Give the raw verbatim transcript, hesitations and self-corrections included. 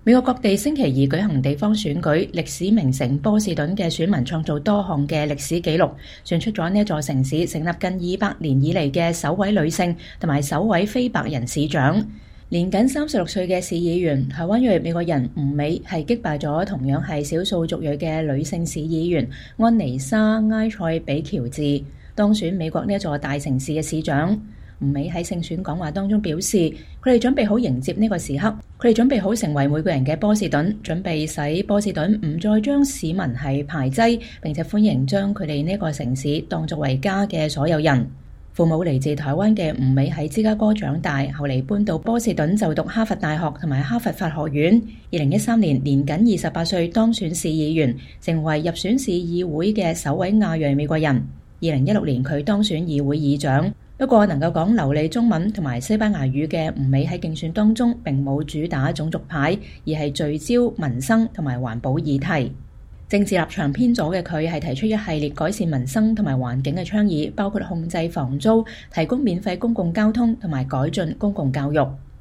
美國各地星期二舉行地方選舉，歷史名城波士頓嘅選民創造多項嘅歷史紀錄，選出咗呢一座城市成立近二百年以嚟嘅首位女性同埋首位非白人市長。年僅三十六歲嘅市議員台灣裔美國人吳美係擊敗咗同樣係少數族裔嘅女性市議員安妮莎埃塞比喬治，當選美國呢一座大城市嘅市長。吳美喺勝選講話當中表示，佢哋準備好迎接呢個時刻，佢哋準備好成為每個人嘅波士頓，準備使波士頓唔再將市民係排擠，並且歡迎將佢哋呢個城市當作為家嘅所有人。父母嚟自台灣嘅吳美喺芝加哥長大，後嚟搬到波士頓就讀哈佛大學同埋哈佛法學院。二零一三年年僅二十八歲當選市議員，成為入選市議會嘅首位亞裔美國人。二零一六年佢當選議會議長。不過能夠講流利中文同埋西班牙語嘅吳美喺競選當中並冇主打種族牌，而係聚焦民生同埋環保議題。政治立場偏左嘅佢係提出一系列改善民生同埋環境嘅倡議，包括控制房租、提供免費公共交通同埋改進公共教育。